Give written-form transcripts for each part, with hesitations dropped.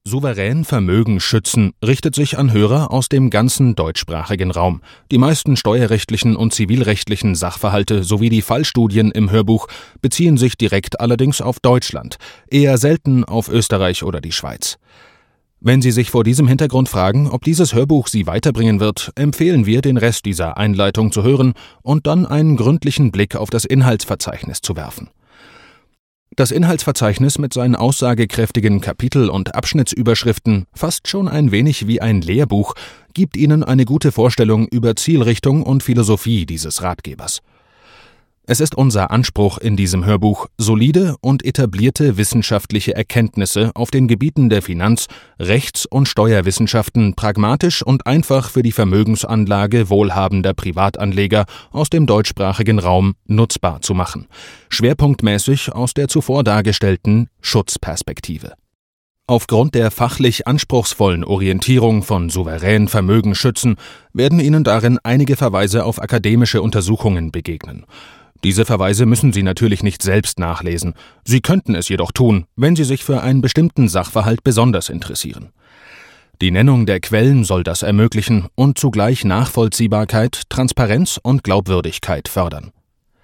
Souverän Vermögen schützen richtet sich an Hörer aus dem ganzen deutschsprachigen Raum. Die meisten steuerrechtlichen und zivilrechtlichen Sachverhalte sowie die Fallstudien im Hörbuch beziehen sich direkt allerdings auf Deutschland, eher selten auf Österreich oder die Schweiz. Wenn Sie sich vor diesem Hintergrund fragen, ob dieses Hörbuch Sie weiterbringen wird, empfehlen wir, den Rest dieser Einleitung zu hören und dann einen gründlichen Blick auf das Inhaltsverzeichnis zu werfen. Das Inhaltsverzeichnis mit seinen aussagekräftigen Kapitel- und Abschnittsüberschriften, fast schon ein wenig wie ein Lehrbuch, gibt Ihnen eine gute Vorstellung über Zielrichtung und Philosophie dieses Ratgebers. Es ist unser Anspruch in diesem Hörbuch, solide und etablierte wissenschaftliche Erkenntnisse auf den Gebieten der Finanz-, Rechts- und Steuerwissenschaften pragmatisch und einfach für die Vermögensanlage wohlhabender Privatanleger aus dem deutschsprachigen Raum nutzbar zu machen, schwerpunktmäßig aus der zuvor dargestellten Schutzperspektive. Aufgrund der fachlich anspruchsvollen Orientierung von Souverän Vermögen schützen werden Ihnen darin einige Verweise auf akademische Untersuchungen begegnen. Diese Verweise müssen Sie natürlich nicht selbst nachlesen. Sie könnten es jedoch tun, wenn Sie sich für einen bestimmten Sachverhalt besonders interessieren. Die Nennung der Quellen soll das ermöglichen und zugleich Nachvollziehbarkeit, Transparenz und Glaubwürdigkeit fördern.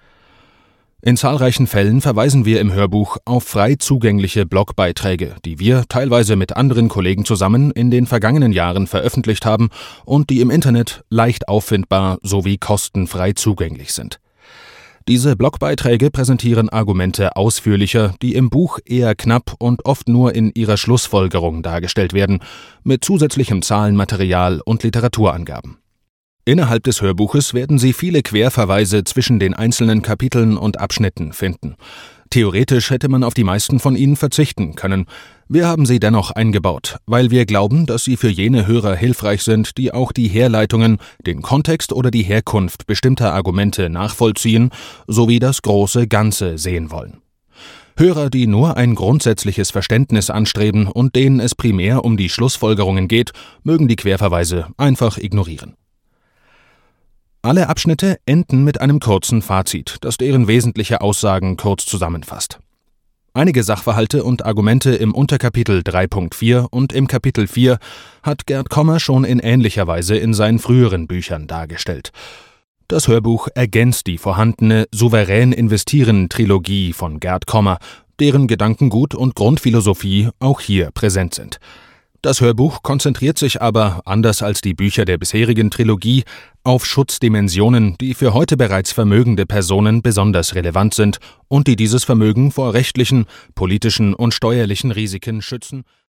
In zahlreichen Fällen verweisen wir im Hörbuch auf frei zugängliche Blogbeiträge, die wir teilweise mit anderen Kollegen zusammen in den vergangenen Jahren veröffentlicht haben und die im Internet leicht auffindbar sowie kostenfrei zugänglich sind. Diese Blogbeiträge präsentieren Argumente ausführlicher, die im Buch eher knapp und oft nur in ihrer Schlussfolgerung dargestellt werden, mit zusätzlichem Zahlenmaterial und Literaturangaben. Innerhalb des Hörbuches werden Sie viele Querverweise zwischen den einzelnen Kapiteln und Abschnitten finden. Theoretisch hätte man auf die meisten von ihnen verzichten können. Wir haben sie dennoch eingebaut, weil wir glauben, dass sie für jene Hörer hilfreich sind, die auch die Herleitungen, den Kontext oder die Herkunft bestimmter Argumente nachvollziehen, sowie das große Ganze sehen wollen. Hörer, die nur ein grundsätzliches Verständnis anstreben und denen es primär um die Schlussfolgerungen geht, mögen die Querverweise einfach ignorieren. Alle Abschnitte enden mit einem kurzen Fazit, das deren wesentliche Aussagen kurz zusammenfasst. Einige Sachverhalte und Argumente im Unterkapitel 3.4 und im Kapitel 4 hat Gerd Kommer schon in ähnlicher Weise in seinen früheren Büchern dargestellt. Das Hörbuch ergänzt die vorhandene Souverän investieren Trilogie von Gerd Kommer, deren Gedankengut und Grundphilosophie auch hier präsent sind. Das Hörbuch konzentriert sich aber, anders als die Bücher der bisherigen Trilogie, auf Schutzdimensionen, die für heute bereits vermögende Personen besonders relevant sind und die dieses Vermögen vor rechtlichen, politischen und steuerlichen Risiken schützen